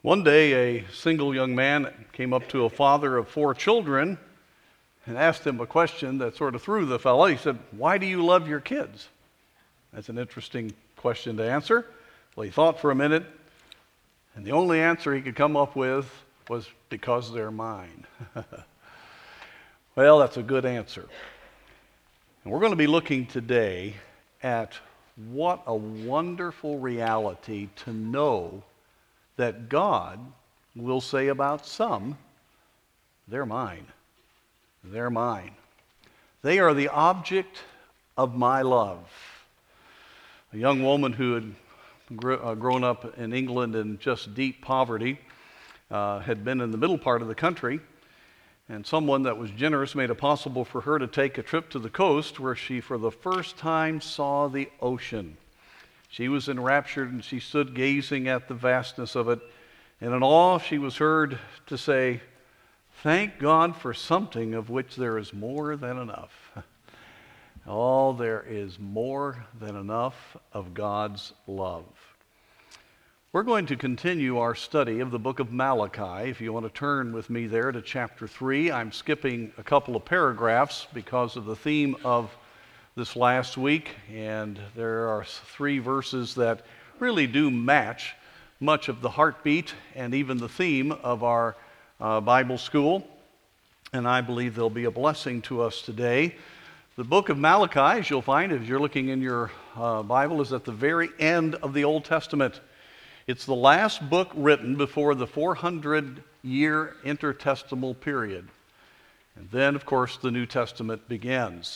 One day, a single young man came up to a father of 4 children and asked him a question that sort of threw the fellow. He said, "Why do you love your kids?" That's an interesting question to answer. Well, he thought for a minute, and the only answer he could come up with was, "Because they're mine." Well, that's a good answer. And we're going to be looking today at what a wonderful reality to know that God will say about some, "They're mine. They're mine. They are the object of my love." A young woman who had grown up in England in just deep poverty had been in the middle part of the country, and someone that was generous made it possible for her to take a trip to the coast where she for the first time saw the ocean. She was enraptured and she stood gazing at the vastness of it, and in awe she was heard to say, "Thank God for something of which there is more than enough." Oh, there is more than enough of God's love. We're going to continue our study of the book of Malachi. If you want to turn with me there to chapter 3, I'm skipping a couple of paragraphs because of the theme of this last week, and there are 3 verses that really do match much of the heartbeat and even the theme of our Bible school, and I believe they'll be a blessing to us today. The book of Malachi, as you'll find if you're looking in your Bible, is at the very end of the Old Testament. It's the last book written before the 400-year intertestamental period. And then, of course, the New Testament begins.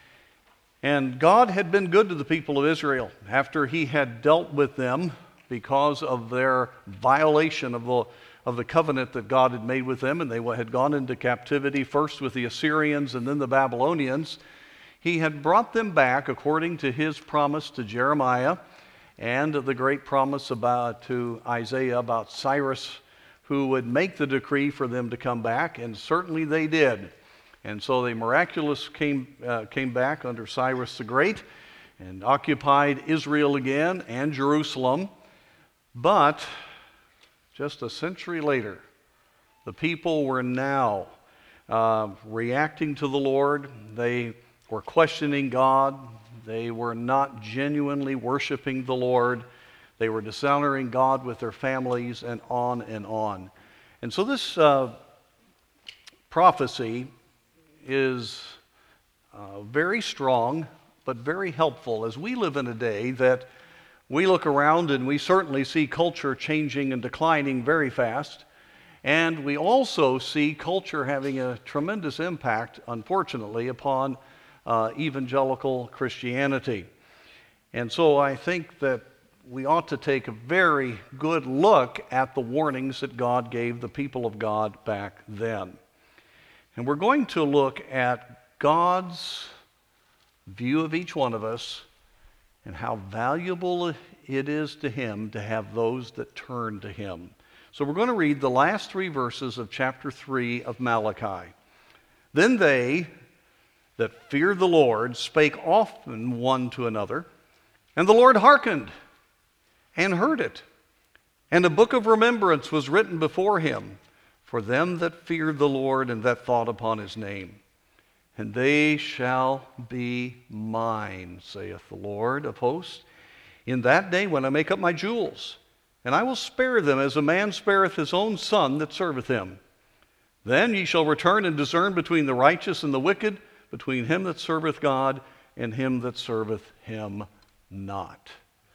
And God had been good to the people of Israel after he had dealt with them because of their violation of the covenant that God had made with them, and they had gone into captivity first with the Assyrians and then the Babylonians. He had brought them back according to his promise to Jeremiah and the great promise to Isaiah about Cyrus, who would make the decree for them to come back, and certainly they did. And so they miraculously came back under Cyrus the Great and occupied Israel again and Jerusalem. But just a century later, the people were now reacting to the Lord. They were questioning God. They were not genuinely worshiping the Lord. They were dishonoring God with their families, and on and on. And so this prophecy is very strong, but very helpful as we live in a day that we look around and we certainly see culture changing and declining very fast. And we also see culture having a tremendous impact, unfortunately, upon evangelical Christianity. And so I think that we ought to take a very good look at the warnings that God gave the people of God back then. And we're going to look at God's view of each one of us and how valuable it is to him to have those that turn to him. So we're going to read the last 3 verses of chapter 3 of Malachi. "Then they that feared the Lord spake often one to another, and the Lord hearkened and heard it. And a book of remembrance was written before him for them that feared the Lord and that thought upon his name. And they shall be mine, saith the Lord of hosts, in that day when I make up my jewels, and I will spare them as a man spareth his own son that serveth him. Then ye shall return and discern between the righteous and the wicked, between him that serveth God and him that serveth him not."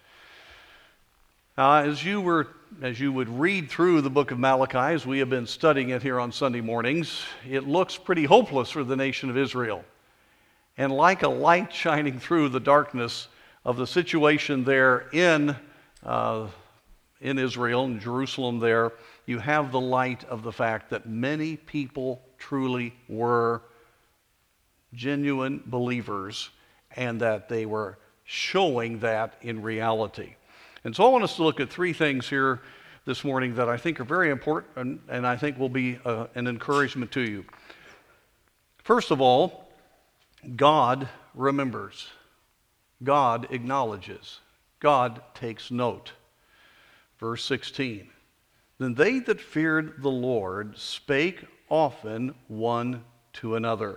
As you would read through the book of Malachi, as we have been studying it here on Sunday mornings, it looks pretty hopeless for the nation of Israel. And like a light shining through the darkness of the situation there in Israel, in Jerusalem there, you have the light of the fact that many people truly were genuine believers and that they were showing that in reality. And so I want us to look at 3 things here this morning that I think are very important and I think will be an encouragement to you. First of all, God remembers. God acknowledges. God takes note. Verse 16. Then they that feared the Lord spake often one to another.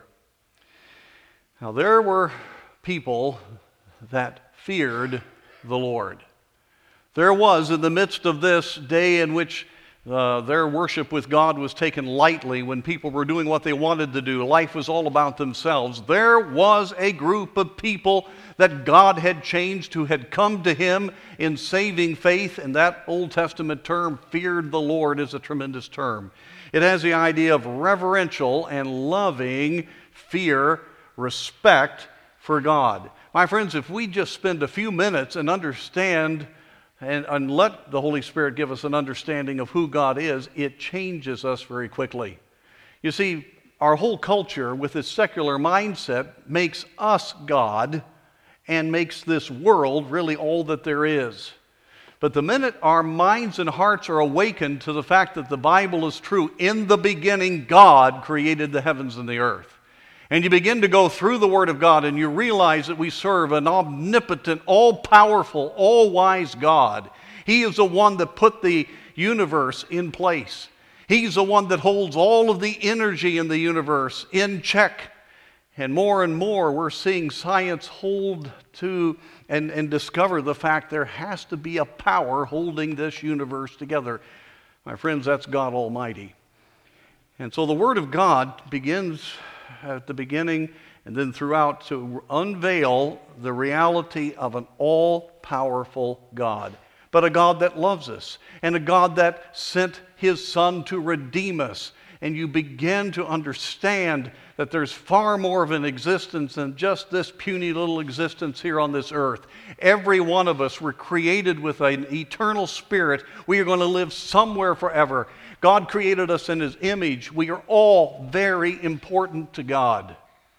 Now there were people that feared the Lord. There was, in the midst of this day in which their worship with God was taken lightly, when people were doing what they wanted to do, life was all about themselves, there was a group of people that God had changed, who had come to Him in saving faith, and that Old Testament term, feared the Lord, is a tremendous term. It has the idea of reverential and loving fear, respect for God. My friends, if we just spend a few minutes and understand and let the Holy Spirit give us an understanding of who God is, it changes us very quickly. You see, our whole culture with its secular mindset makes us God and makes this world really all that there is. But the minute our minds and hearts are awakened to the fact that the Bible is true, in the beginning God created the heavens and the earth. And you begin to go through the Word of God and you realize that we serve an omnipotent, all-powerful, all-wise God. He is the one that put the universe in place. He's the one that holds all of the energy in the universe in check. And more we're seeing science hold to and discover the fact there has to be a power holding this universe together. My friends, that's God Almighty. And so the Word of God begins at the beginning and then throughout to unveil the reality of an all-powerful God, but a God that loves us and a God that sent His Son to redeem us. And you begin to understand that there's far more of an existence than just this puny little existence here on this earth. Every one of us were created with an eternal spirit. We are going to live somewhere forever. God created us in His image. We are all very important to God.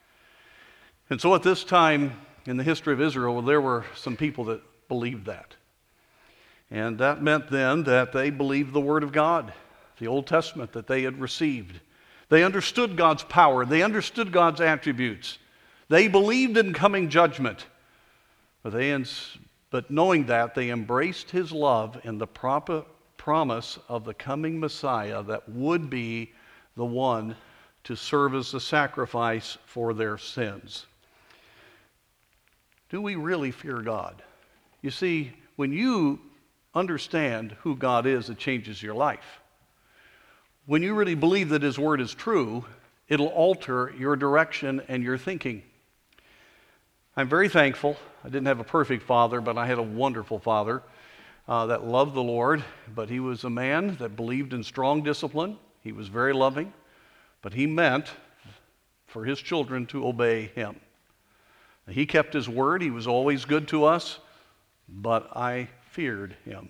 And so at this time in the history of Israel, there were some people that believed that. And that meant then that they believed the Word of God, the Old Testament that they had received. They understood God's power. They understood God's attributes. They believed in coming judgment. But knowing that, they embraced His love and the promise of the coming Messiah that would be the one to serve as the sacrifice for their sins. Do we really fear God? You see, when you understand who God is, it changes your life. When you really believe that His Word is true, it'll alter your direction and your thinking. I'm very thankful. I didn't have a perfect father, but I had a wonderful father that loved the Lord, but he was a man that believed in strong discipline. He was very loving, but he meant for his children to obey him. He kept his word. He was always good to us, but I feared him.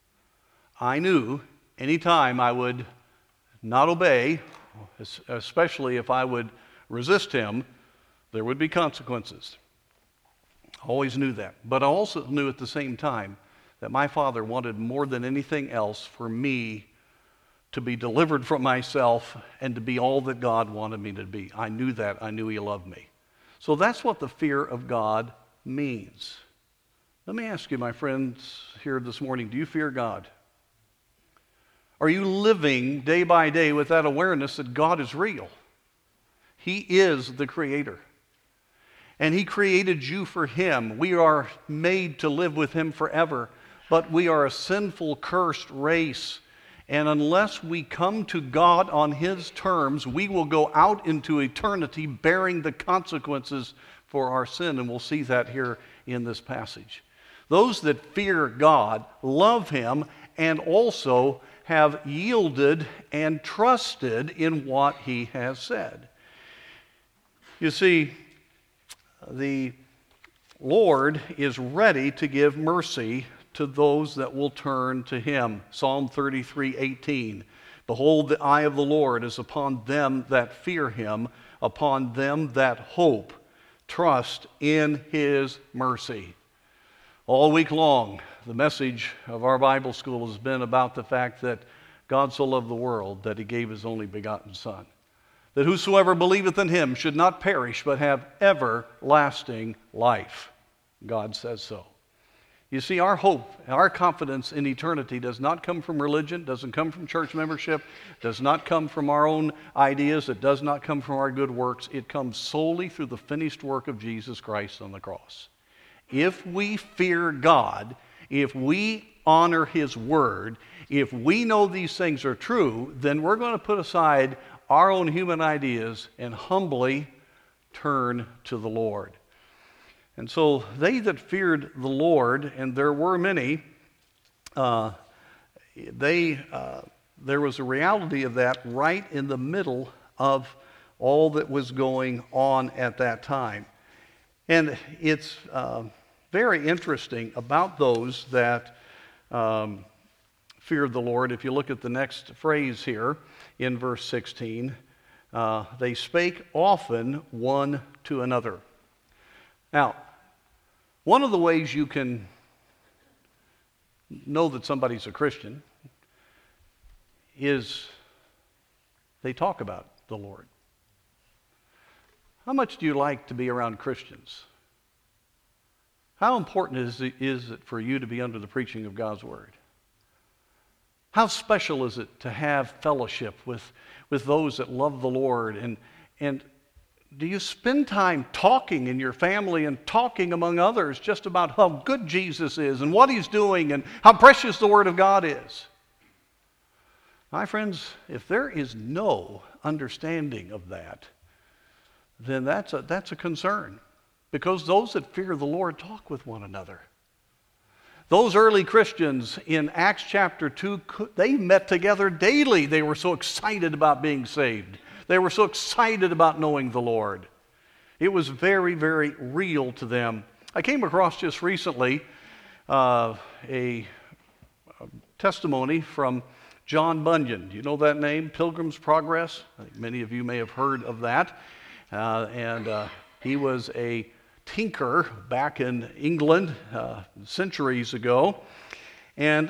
I knew anytime I would not obey, especially if I would resist him, there would be consequences. I always knew that. But I also knew at the same time that my father wanted more than anything else for me to be delivered from myself and to be all that God wanted me to be. I knew that. I knew He loved me. So that's what the fear of God means. Let me ask you, my friends here this morning, do you fear God? Are you living day by day with that awareness that God is real? He is the Creator. And He created you for Him. We are made to live with Him forever. But we are a sinful, cursed race. And unless we come to God on His terms, we will go out into eternity bearing the consequences for our sin. And we'll see that here in this passage. Those that fear God love Him and also have yielded and trusted in what He has said. You see, the Lord is ready to give mercy to those that will turn to Him. Psalm 33:18. Behold, the eye of the Lord is upon them that fear Him, upon them that hope, trust in His mercy. All week long, the message of our Bible school has been about the fact that God so loved the world that He gave His only begotten Son, that whosoever believeth in Him should not perish but have everlasting life. God says so. You see, our hope, our confidence in eternity does not come from religion, doesn't come from church membership, does not come from our own ideas, it does not come from our good works. It comes solely through the finished work of Jesus Christ on the cross. If we fear God, if we honor His Word, if we know these things are true, then we're going to put aside our own human ideas and humbly turn to the Lord. And so they that feared the Lord, and there were many, there was a reality of that right in the middle of all that was going on at that time. And it's very interesting about those that feared the Lord. If you look at the next phrase here in verse 16, they spake often one to another. Now, one of the ways you can know that somebody's a Christian is they talk about the Lord. How much do you like to be around Christians? How important is it for you to be under the preaching of God's Word? How special is it to have fellowship with those that love the Lord? And do you spend time talking in your family and talking among others just about how good Jesus is and what He's doing and how precious the Word of God is? My friends, if there is no understanding of that, then that's a concern, because those that fear the Lord talk with one another. Those early Christians in Acts chapter 2, they met together daily. They were so excited about being saved. They were so excited about knowing the Lord. It was very, very real to them. I came across just recently a testimony from John Bunyan. Do you know that name? Pilgrim's Progress? I think many of you may have heard of that. He was a tinker back in England centuries ago. And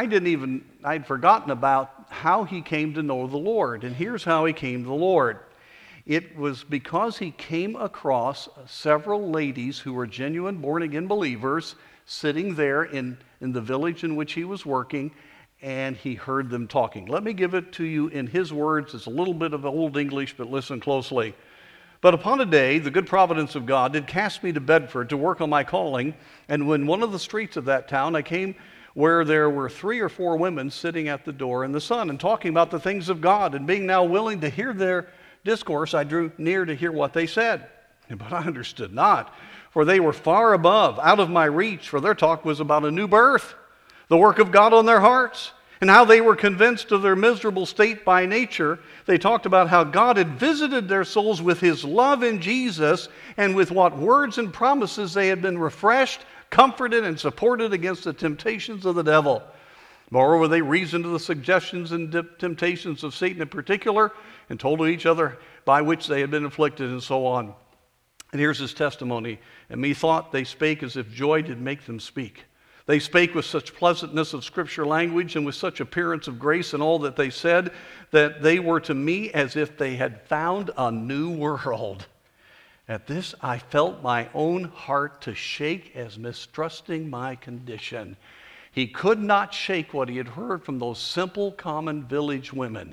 I'd forgotten about how he came to know the Lord. And here's how he came to the Lord. It was because he came across several ladies who were genuine born-again believers sitting there in the village in which he was working, and he heard them talking. Let me give it to you in his words. It's a little bit of Old English, but listen closely. But upon a day, the good providence of God did cast me to Bedford to work on my calling, and when one of the streets of that town I came where there were 3 or 4 women sitting at the door in the sun and talking about the things of God, and being now willing to hear their discourse, I drew near to hear what they said. But I understood not, for they were far above, out of my reach, for their talk was about a new birth, the work of God on their hearts, and how they were convinced of their miserable state by nature. They talked about how God had visited their souls with His love in Jesus, and with what words and promises they had been refreshed, comforted, and supported against the temptations of the devil. Moreover, they reasoned of the suggestions and temptations of Satan in particular, and told to each other by which they had been afflicted, and so on. And here's his testimony. And methought they spake as if joy did make them speak. They spake with such pleasantness of Scripture language, and with such appearance of grace in all that they said, that they were to me as if they had found a new world. At this I felt my own heart to shake, as mistrusting my condition. He could not shake what he had heard from those simple, common village women.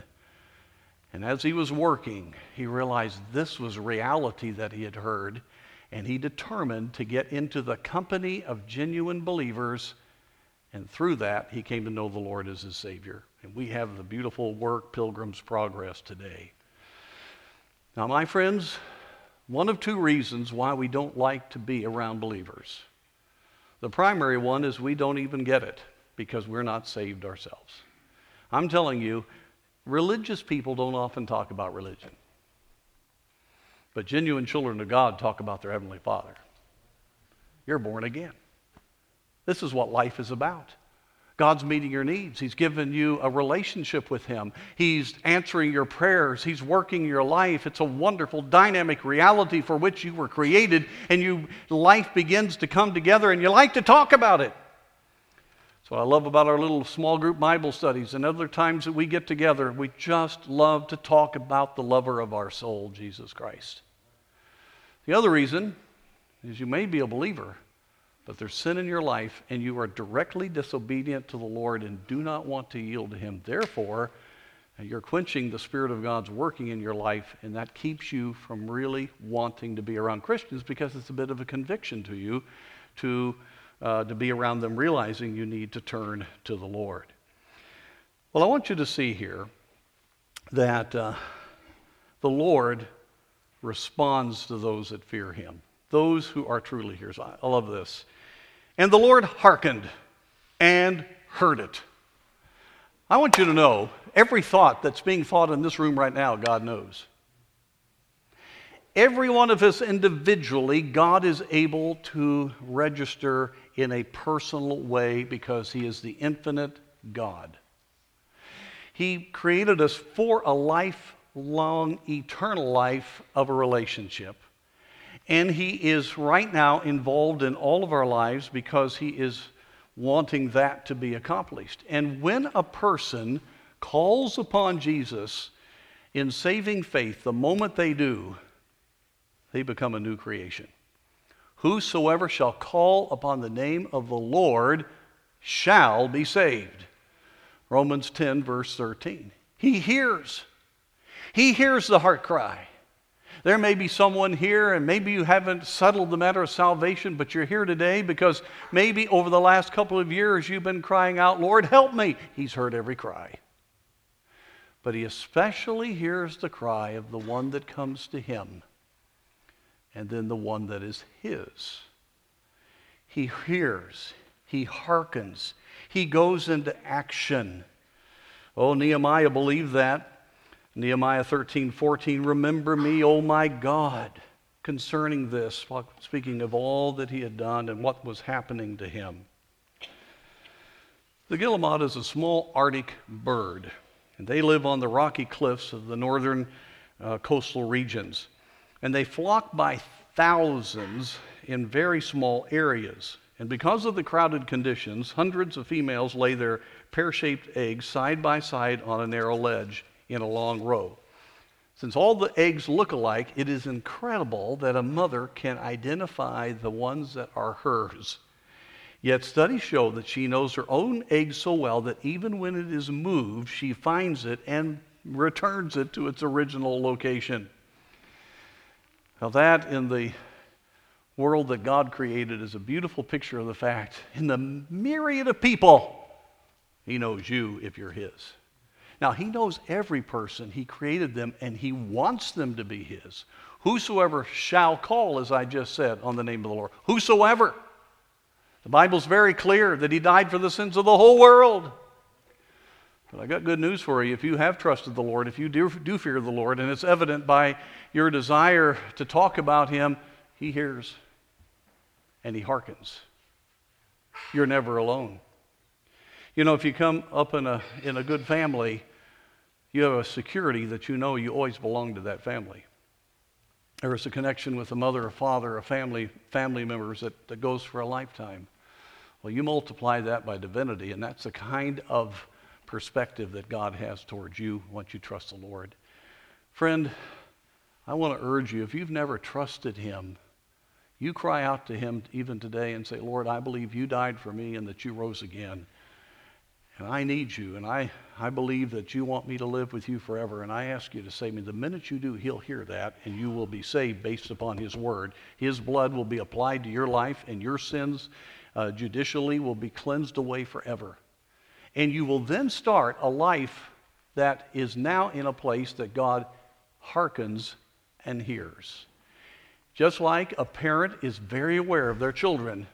And as he was working, he realized this was reality that he had heard, and he determined to get into the company of genuine believers, and through that, he came to know the Lord as his Savior. And we have the beautiful work, Pilgrim's Progress, today. Now, my friends, one of 2 reasons why we don't like to be around believers. The primary one is we don't even get it, because we're not saved ourselves. I'm telling you, religious people don't often talk about religion. But genuine children of God talk about their Heavenly Father. You're born again. This is what life is about. God's meeting your needs. He's given you a relationship with Him. He's answering your prayers. He's working your life. It's a wonderful, dynamic reality for which you were created, and life begins to come together, and you like to talk about it. That's what I love about our little small group Bible studies, and other times that we get together. We just love to talk about the lover of our soul, Jesus Christ. The other reason is you may be a believer, but there's sin in your life and you are directly disobedient to the Lord and do not want to yield to him. Therefore, you're quenching the Spirit of God's working in your life, and that keeps you from really wanting to be around Christians because it's a bit of a conviction to you to be around them, realizing you need to turn to the Lord. Well, I want you to see here that the Lord responds to those that fear him, those who are truly his. I love this. And the Lord hearkened and heard it. I want you to know, every thought that's being thought in this room right now, God knows. Every one of us individually, God is able to register in a personal way because he is the infinite God. He created us for a lifelong, eternal life of a relationship. And he is right now involved in all of our lives because he is wanting that to be accomplished. And when a person calls upon Jesus in saving faith, the moment they do, they become a new creation. Whosoever shall call upon the name of the Lord shall be saved. Romans 10, verse 13. He hears. He hears the heart cry. There may be someone here, and maybe you haven't settled the matter of salvation, but you're here today because maybe over the last couple of years you've been crying out, Lord, help me. He's heard every cry. But he especially hears the cry of the one that comes to him, and then the one that is his. He hears. He hearkens. He goes into action. Oh, Nehemiah believed that. Nehemiah 13:14, remember me, O my God, concerning this, speaking of all that he had done and what was happening to him. The guillemot is a small Arctic bird, and they live on the rocky cliffs of the northern coastal regions. And they flock by thousands in very small areas. And because of the crowded conditions, hundreds of females lay their pear-shaped eggs side by side on a narrow ledge in a long row. Since all the eggs look alike, it is incredible that a mother can identify the ones that are hers. Yet studies show that she knows her own egg so well that even when it is moved, she finds it and returns it to its original location. Now that in the world that God created is a beautiful picture of the fact, in the myriad of people, he knows you if you're his. Now, he knows every person. He created them, and he wants them to be his. Whosoever shall call, as I just said, on the name of the Lord. Whosoever. The Bible's very clear that he died for the sins of the whole world. But I got good news for you. If you have trusted the Lord, if you do fear the Lord, and it's evident by your desire to talk about him, he hears and he hearkens. You're never alone. You know, if you come up in a good family, you have a security that you know you always belong to that family. There is a connection with a mother, a father, a family members that goes for a lifetime. Well, you multiply that by divinity, and that's the kind of perspective that God has towards you once you trust the Lord. Friend, I want to urge you, if you've never trusted him, you cry out to him even today and say, Lord, I believe you died for me and that you rose again. And I need you, and I believe that you want me to live with you forever, and I ask you to save me. The minute you do, he'll hear that, and you will be saved based upon his word. His blood will be applied to your life, and your sins judicially will be cleansed away forever. And you will then start a life that is now in a place that God hearkens and hears. Just like a parent is very aware of their children,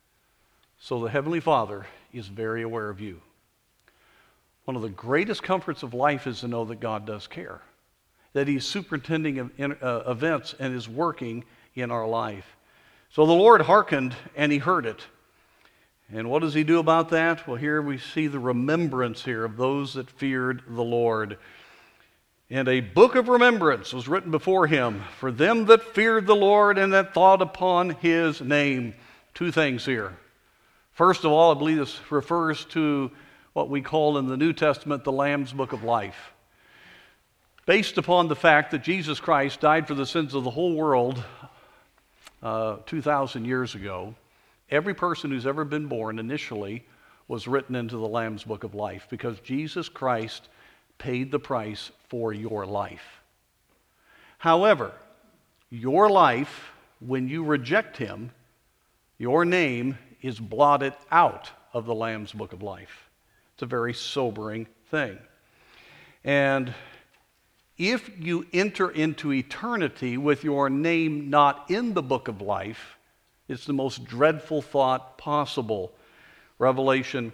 so the Heavenly Father is very aware of you. One of the greatest comforts of life is to know that God does care, that he's superintending events and is working in our life. So the Lord hearkened and he heard it. And what does he do about that? Well, here we see the remembrance here of those that feared the Lord. And a book of remembrance was written before him for them that feared the Lord and that thought upon his name. Two things here. First of all, I believe this refers to what we call in the New Testament the Lamb's Book of Life. Based upon the fact that Jesus Christ died for the sins of the whole world 2,000 years ago, Every person who's ever been born initially was written into the Lamb's Book of Life because Jesus Christ paid the price for your life. However, your life, when you reject him, your name is blotted out of the Lamb's Book of Life. It's a very sobering thing. And if you enter into eternity with your name not in the book of life, it's the most dreadful thought possible. Revelation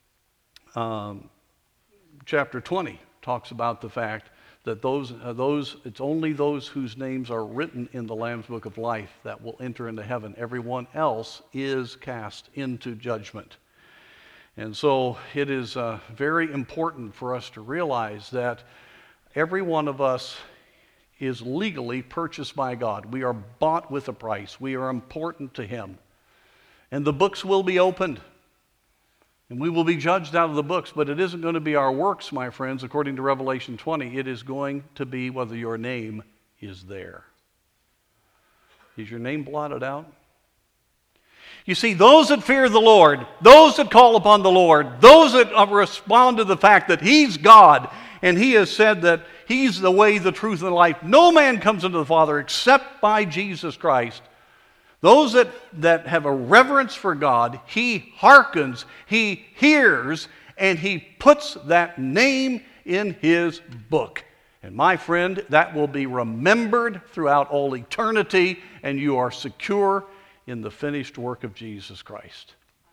chapter 20 talks about the fact that it's only those whose names are written in the Lamb's Book of Life that will enter into heaven. Everyone else is cast into judgment. And so it is very important for us to realize that every one of us is legally purchased by God. We are bought with a price. We are important to him. And the books will be opened. And we will be judged out of the books, but it isn't going to be our works, my friends, according to Revelation 20. It is going to be whether your name is there. Is your name blotted out? You see, those that fear the Lord, those that call upon the Lord, those that respond to the fact that he's God, and he has said that he's the way, the truth, and the life. No man comes unto the Father except by Jesus Christ. Those that have a reverence for God, he hearkens, he hears, and he puts that name in his book. And my friend, that will be remembered throughout all eternity, and you are secure in the finished work of Jesus Christ.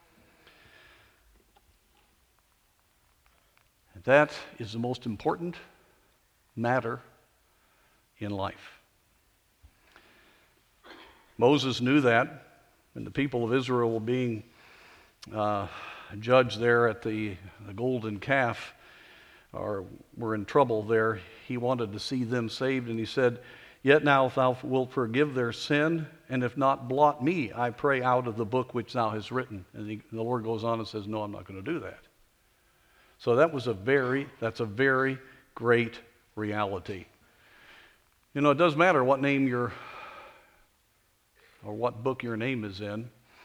And that is the most important matter in life. Moses knew that, and the people of Israel were being judged there at the golden calf, or were in trouble there. He wanted to see them saved, and he said, "Yet now if thou wilt forgive their sin, and if not, blot me, I pray, out of the book which thou hast written." And the Lord goes on and says, "No, I'm not going to do that." So that's a very great reality. You know, it doesn't matter what name or what book your name is in.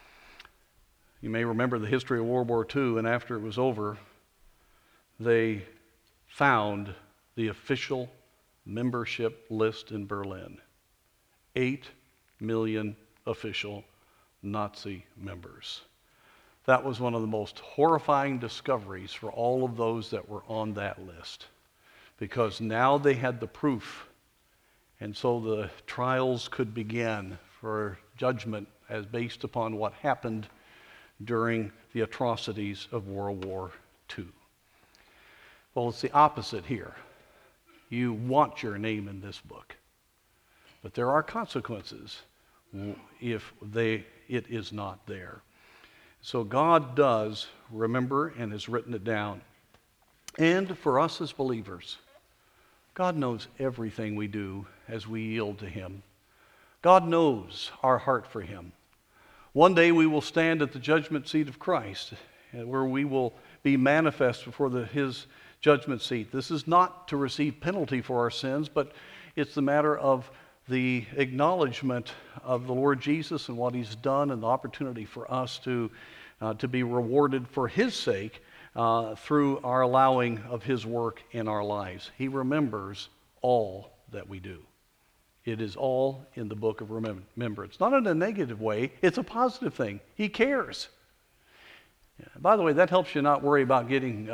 You may remember the history of World War II, and after it was over, they found the official membership list in Berlin. 8 million official Nazi members. That was one of the most horrifying discoveries for all of those that were on that list, because now they had the proof, and so the trials could begin for judgment as based upon what happened during the atrocities of World War II. Well, it's the opposite here. You want your name in this book, but there are consequences if it is not there. So God does remember and has written it down. And for us as believers, God knows everything we do as we yield to him. God knows our heart for him. One day we will stand at the judgment seat of Christ, where we will be manifest before his judgment seat. This is not to receive penalty for our sins, but it's the matter of the acknowledgement of the Lord Jesus and what he's done, and the opportunity for us to be rewarded for his sake through our allowing of his work in our lives. He remembers all that we do. It is all in the book of remembrance. Not in a negative way, it's a positive thing. He cares. By the way, that helps you not worry about getting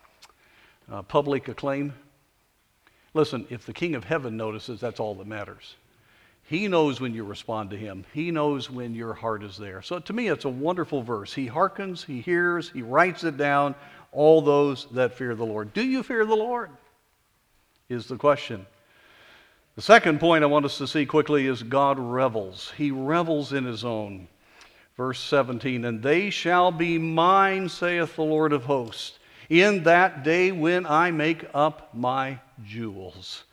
public acclaim. Listen, if the King of Heaven notices, that's all that matters. He knows when you respond to him. He knows when your heart is there. So to me, it's a wonderful verse. He hearkens, he hears, he writes it down, all those that fear the Lord. Do you fear the Lord? Is the question. The second point I want us to see quickly is God revels. He revels in his own. Verse 17, "And they shall be mine, saith the Lord of hosts, in that day when I make up my jewels."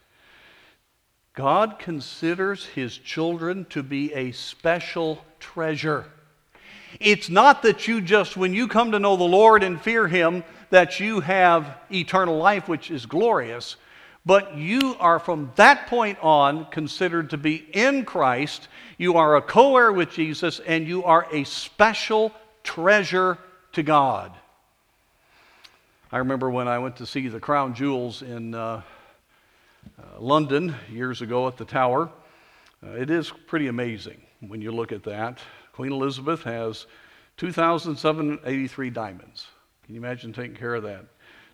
God considers his children to be a special treasure. It's not that you just, when you come to know the Lord and fear him, that you have eternal life, which is glorious. But you are from that point on considered to be in Christ. You are a co-heir with Jesus, and you are a special treasure to God. I remember when I went to see the Crown Jewels in London years ago at the Tower. It is pretty amazing when you look at that. Queen Elizabeth has 2,783 diamonds. Can you imagine taking care of that?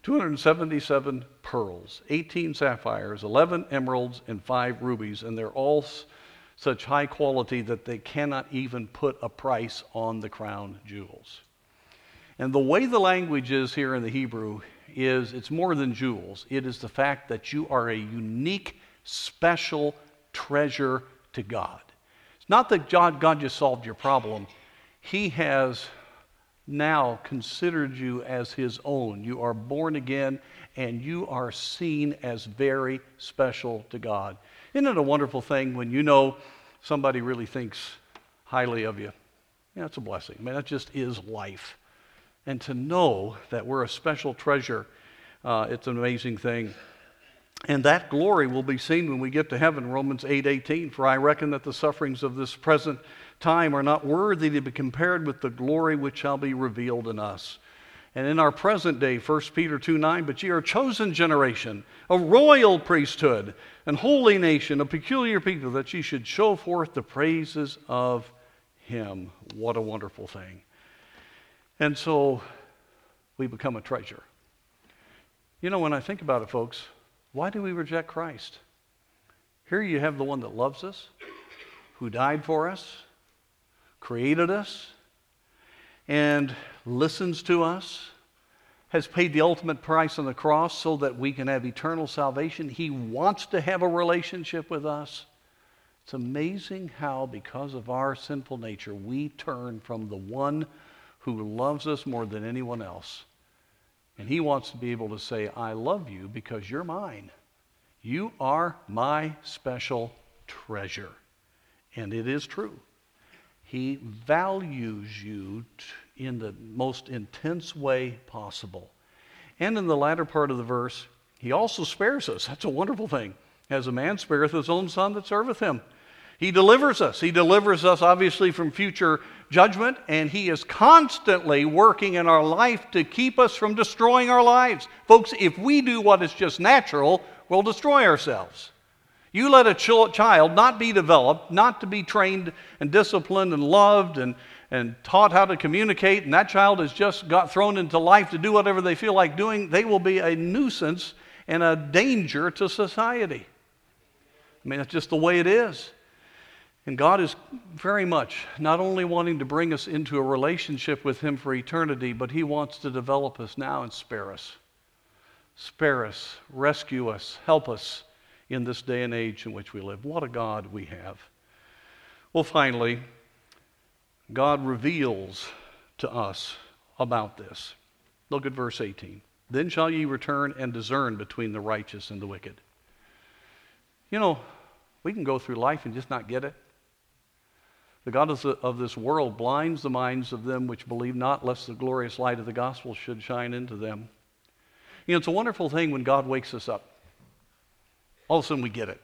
277 pearls, 18 sapphires, 11 emeralds, and 5 rubies, and they're all such high quality that they cannot even put a price on the crown jewels. And the way the language is here in the Hebrew is it's more than jewels. It is the fact that you are a unique, special treasure to God. It's not that God just solved your problem. He has now considered you as his own. You are born again, and you are seen as very special to God. Isn't it a wonderful thing when you know somebody really thinks highly of you? Yeah, it's a blessing. I mean, that just is life. And to know that we're a special treasure, it's an amazing thing. And that glory will be seen when we get to heaven, Romans 8:18. For I reckon that the sufferings of this present time are not worthy to be compared with the glory which shall be revealed in us. And in our present day, 1 Peter 2:9, but ye are a chosen generation, a royal priesthood, an holy nation, a peculiar people, that ye should show forth the praises of him. What a wonderful thing. And so we become a treasure. You know, when I think about it, folks, why do we reject Christ? Here you have the one that loves us, who died for us, created us, and listens to us, has paid the ultimate price on the cross so that we can have eternal salvation. He wants to have a relationship with us. It's amazing how, because of our sinful nature, we turn from the one who loves us more than anyone else. And he wants to be able to say, I love you because you're mine. You are my special treasure. And it is true. He values you in the most intense way possible. And in the latter part of the verse, he also spares us. That's a wonderful thing. As a man spareth his own son that serveth him. He delivers us. He delivers us, obviously, from future judgment, and he is constantly working in our life to keep us from destroying our lives. Folks, if we do what is just natural, we'll destroy ourselves. You let a child not be developed, not to be trained and disciplined and loved and taught how to communicate, and that child has just got thrown into life to do whatever they feel like doing, they will be a nuisance and a danger to society. I mean, that's just the way it is. And God is very much not only wanting to bring us into a relationship with him for eternity, but he wants to develop us now and spare us. Spare us, rescue us, help us in this day and age in which we live. What a God we have. Well, finally, God reveals to us about this. Look at verse 18. Then shall ye return and discern between the righteous and the wicked. You know, we can go through life and just not get it. The God of this world blinds the minds of them which believe not, lest the glorious light of the gospel should shine into them. You know, it's a wonderful thing when God wakes us up. All of a sudden we get it.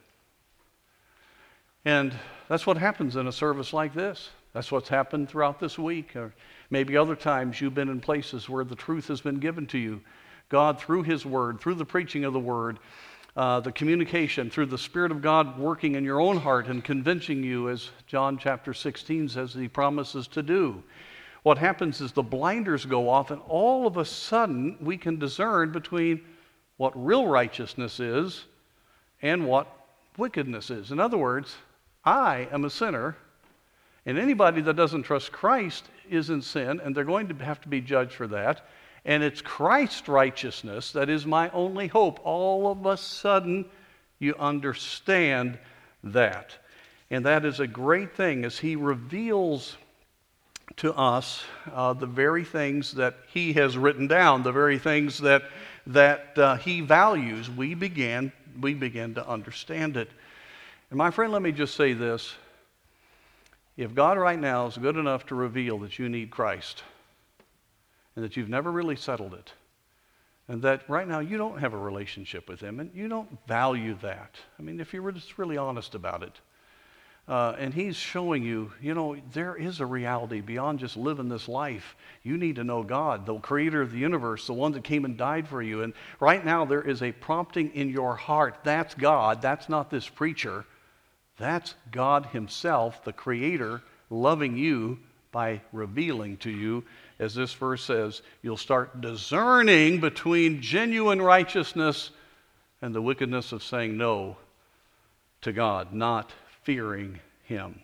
And that's what happens in a service like this. That's what's happened throughout this week. Or maybe other times you've been in places where the truth has been given to you. God, through his word, through the preaching of the word, the communication, through the Spirit of God working in your own heart and convincing you, as John chapter 16 says he promises to do. What happens is the blinders go off, and all of a sudden we can discern between what real righteousness is and what wickedness is. In other words, I am a sinner, and anybody that doesn't trust Christ is in sin, and they're going to have to be judged for that. And it's Christ's righteousness that is my only hope. All of a sudden, you understand that. And that is a great thing as he reveals to us the very things that he has written down, the very things that he values. We begin to understand it. And my friend, let me just say this. If God right now is good enough to reveal that you need Christ, and that you've never really settled it, And that right now you don't have a relationship with him and you don't value that. I mean, if you were just really honest about it. And he's showing you, there is a reality beyond just living this life. You need to know God, the creator of the universe, the one that came and died for you. And right now there is a prompting in your heart. That's God. That's not this preacher. That's God himself, the creator, loving you by revealing to you, as this verse says, you'll start discerning between genuine righteousness and the wickedness of saying no to God, not fearing him.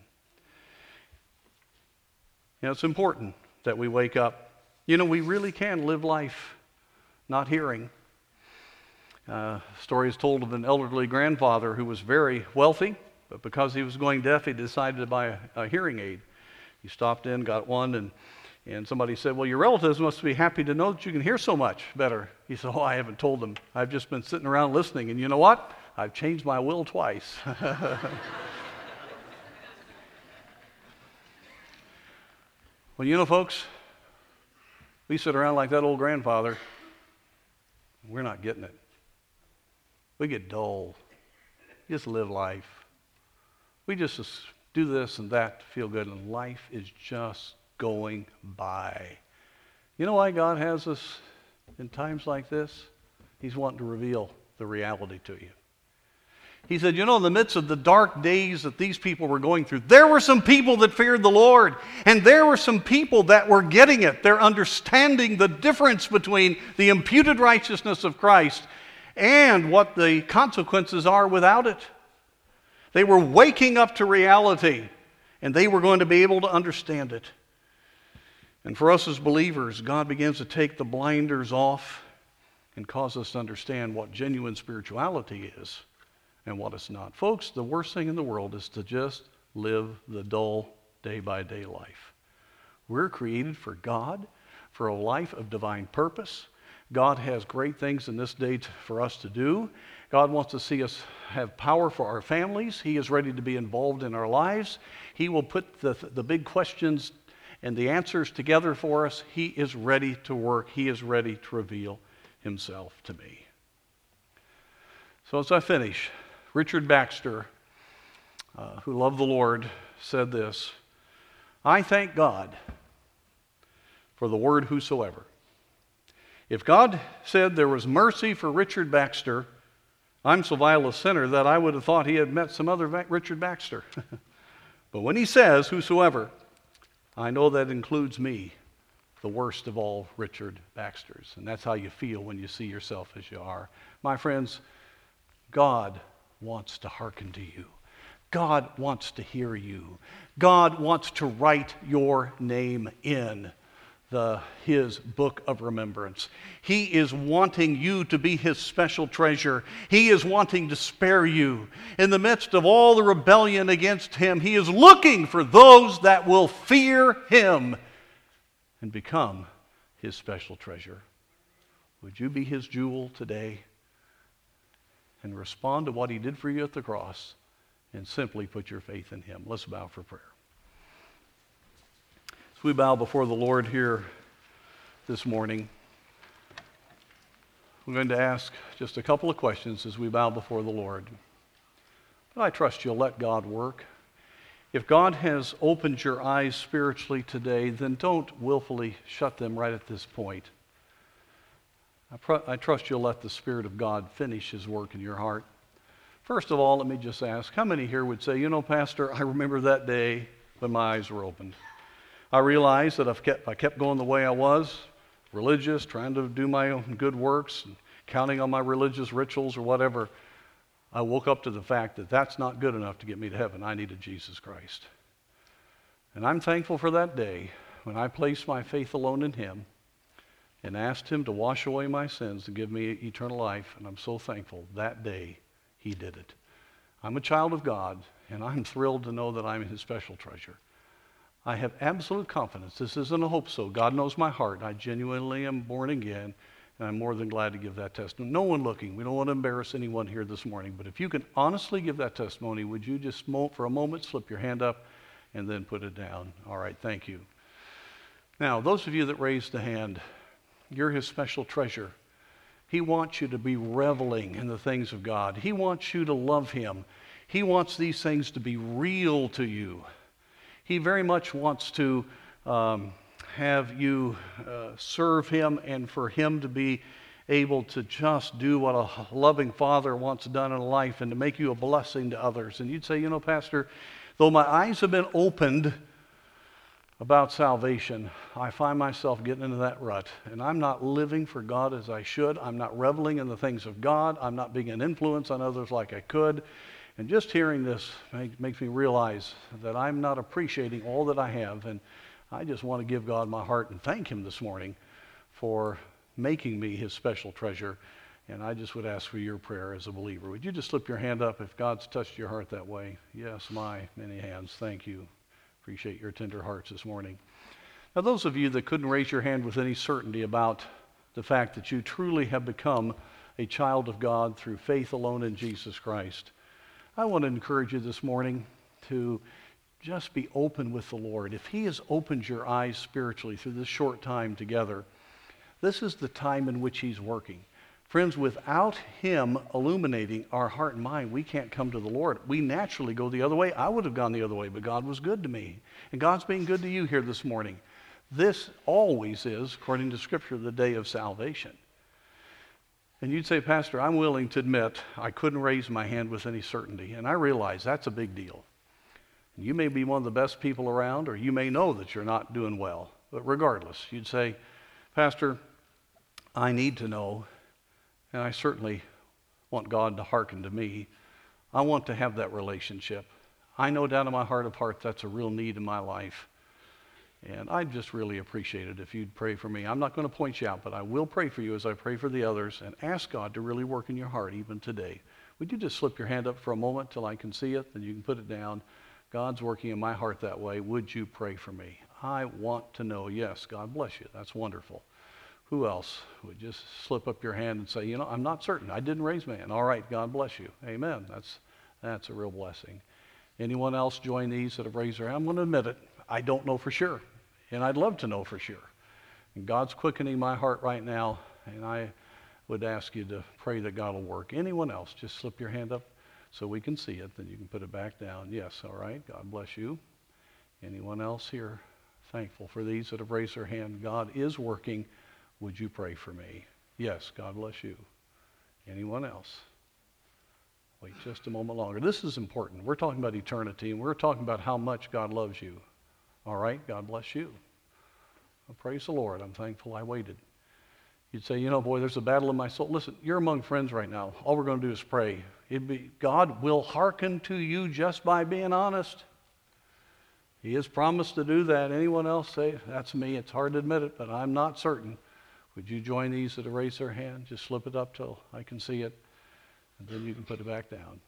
It's important that we wake up. We really can live life not hearing. A story is told of an elderly grandfather who was very wealthy, but because he was going deaf, he decided to buy a hearing aid. He stopped in, got one, and somebody said, well, your relatives must be happy to know that you can hear so much better. He said, I haven't told them. I've just been sitting around listening, and you know what? I've changed my will twice. Well, folks, we sit around like that old grandfather. We're not getting it. We get dull. Just live life. We just do this and that to feel good, and life is just going by. You know why God has us in times like this? He's wanting to reveal the reality to you. He said, in the midst of the dark days that these people were going through, there were some people that feared the Lord, and there were some people that were getting it. They're understanding the difference between the imputed righteousness of Christ and what the consequences are without it. They were waking up to reality, and they were going to be able to understand it. And for us as believers, God begins to take the blinders off and cause us to understand what genuine spirituality is and what it's not. Folks, the worst thing in the world is to just live the dull day-by-day life. We're created for God, for a life of divine purpose. God has great things in this day for us to do. God wants to see us have power for our families. He is ready to be involved in our lives. He will put the big questions and the answers together for us. He is ready to work. He is ready to reveal himself to me. So as I finish, Richard Baxter, who loved the Lord, said this: I thank God for the word whosoever. If God said there was mercy for Richard Baxter, I'm so vile a sinner that I would have thought he had met some other Richard Baxter. But when he says whosoever, I know that includes me, the worst of all Richard Baxters. And that's how you feel when you see yourself as you are. My friends, God wants to hearken to you. God wants to hear you. God wants to write your name in his book of remembrance. He is wanting you to be his special treasure. He is wanting to spare you. In the midst of all the rebellion against him, he is looking for those that will fear him and become his special treasure. Would you be his jewel today and respond to what he did for you at the cross and simply put your faith in him? Let's bow for prayer. As we bow before the Lord here this morning, we're going to ask just a couple of questions as we bow before the Lord. But I trust you'll let God work. If God has opened your eyes spiritually today, then don't willfully shut them right at this point. I trust you'll let the Spirit of God finish his work in your heart. First of all, let me just ask, how many here would say, Pastor, I remember that day when my eyes were opened. I realized that I kept going the way I was, religious, trying to do my own good works, and counting on my religious rituals or whatever. I woke up to the fact that that's not good enough to get me to heaven. I needed Jesus Christ. And I'm thankful for that day when I placed my faith alone in him and asked him to wash away my sins and give me eternal life. And I'm so thankful that day he did it. I'm a child of God, and I'm thrilled to know that I'm his special treasure. I have absolute confidence. This isn't a hope so. God knows my heart. I genuinely am born again, and I'm more than glad to give that testimony. No one looking. We don't want to embarrass anyone here this morning, but if you can honestly give that testimony, would you just for a moment slip your hand up and then put it down? All right, thank you. Now, those of you that raised the hand, you're his special treasure. He wants you to be reveling in the things of God. He wants you to love Him. He wants these things to be real to you. He very much wants to have you serve Him, and for Him to be able to just do what a loving father wants done in life and to make you a blessing to others. And you'd say, you know, Pastor, though my eyes have been opened about salvation, I find myself getting into that rut, and I'm not living for God as I should. I'm not reveling in the things of God. I'm not being an influence on others like I could. And just hearing this makes me realize that I'm not appreciating all that I have, and I just want to give God my heart and thank Him this morning for making me His special treasure. And I just would ask for your prayer as a believer. Would you just slip your hand up if God's touched your heart that way? Yes, my many hands. Thank you. Appreciate your tender hearts this morning. Now, those of you that couldn't raise your hand with any certainty about the fact that you truly have become a child of God through faith alone in Jesus Christ, I want to encourage you this morning to just be open with the Lord. If He has opened your eyes spiritually through this short time together, this is the time in which He's working. Friends, without Him illuminating our heart and mind, we can't come to the Lord. We naturally go the other way. I would have gone the other way, but God was good to me. And God's being good to you here this morning. This always is, according to Scripture, the day of salvation. And you'd say, Pastor, I'm willing to admit I couldn't raise my hand with any certainty. And I realize that's a big deal. You may be one of the best people around, or you may know that you're not doing well. But regardless, you'd say, Pastor, I need to know, and I certainly want God to hearken to me. I want to have that relationship. I know down in my heart of hearts that's a real need in my life. And I'd just really appreciate it if you'd pray for me. I'm not going to point you out, but I will pray for you as I pray for the others, and ask God to really work in your heart even today. Would you just slip your hand up for a moment till I can see it, then you can put it down. God's working in my heart that way. Would you pray for me? I want to know. Yes, God bless you. That's wonderful. Who else would just slip up your hand and say, you know, I'm not certain. I didn't raise my hand. All right, God bless you. Amen. That's a real blessing. Anyone else join these that have raised their hand? I'm going to admit it. I don't know for sure, and I'd love to know for sure. And God's quickening my heart right now, and I would ask you to pray that God will work. Anyone else, just slip your hand up so we can see it, then you can put it back down. Yes, all right, God bless you. Anyone else here thankful for these that have raised their hand? God is working. Would you pray for me? Yes, God bless you. Anyone else? Wait just a moment longer. This is important. We're talking about eternity, and we're talking about how much God loves you. All right, God bless you. Well, praise the Lord. I'm thankful I waited. You'd say, you know, boy, there's a battle in my soul. Listen, you're among friends right now. All we're going to do is pray. God will hearken to you just by being honest. He has promised to do that. Anyone else say, that's me. It's hard to admit it, but I'm not certain. Would you join these that have raised their hand? Just slip it up till I can see it, and then you can put it back down.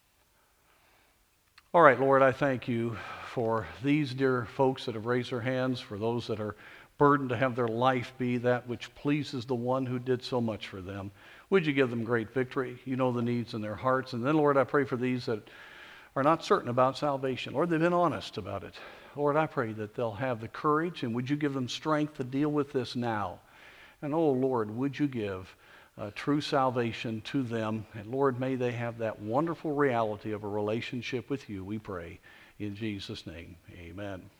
All right, Lord, I thank you for these dear folks that have raised their hands, for those that are burdened to have their life be that which pleases the one who did so much for them. Would you give them great victory? You know the needs in their hearts. And then, Lord, I pray for these that are not certain about salvation. Lord, they've been honest about it. Lord, I pray that they'll have the courage, and would you give them strength to deal with this now? And, oh, Lord, would you give true salvation to them? And, Lord, may they have that wonderful reality of a relationship with you, we pray. In Jesus' name, amen.